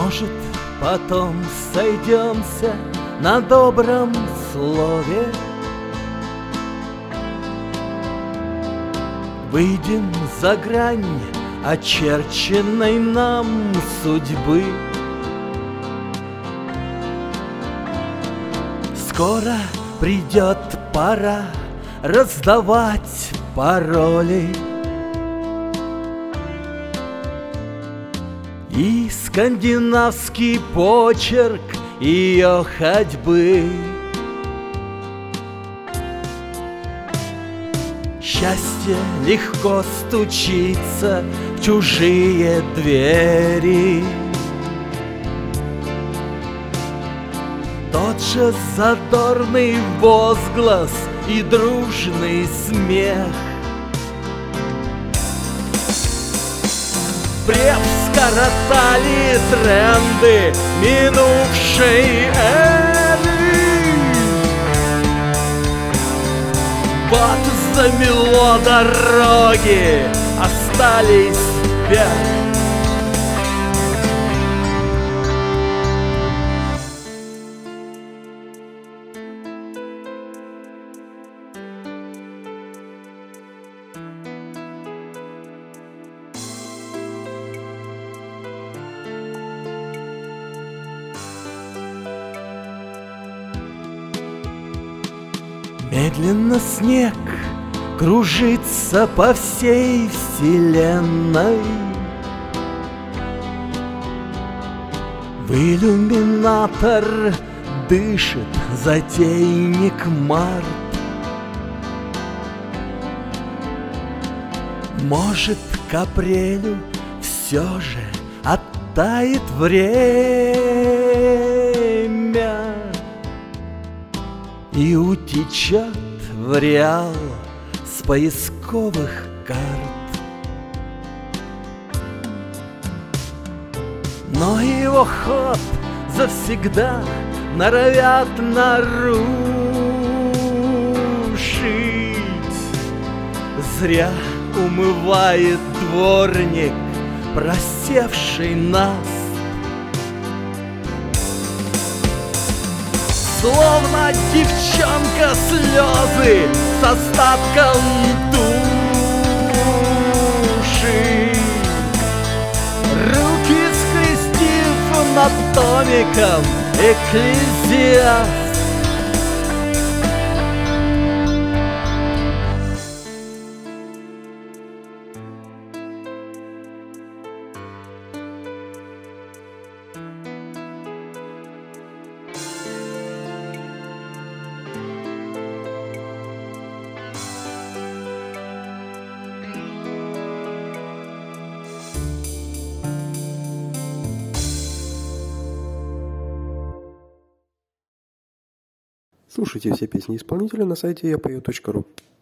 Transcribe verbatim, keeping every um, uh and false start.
Может, потом сойдемся на добром слове, выйдем за грань очерченной нам судьбы. Скоро придет пора раздавать пароли, и скандинавский почерк ее ходьбы. Счастье легко стучится в чужие двери. Тот же задорный возглас и дружный смех. Преп скоротали тренды минувшей эры. Вот замело дороги, остались вверх. Медленно снег кружится по всей вселенной. В иллюминатор дышит затейник март. Может, к апрелю все же оттает время и утечет в реал с поисковых карт. Но его ход завсегда норовят нарушить. Зря умывает дворник просевший нас. Словно девчонка слезы с остатком души, руки скрестив над домиком экклезиаст. Слушайте все песни исполнителя на сайте я пою точка ру.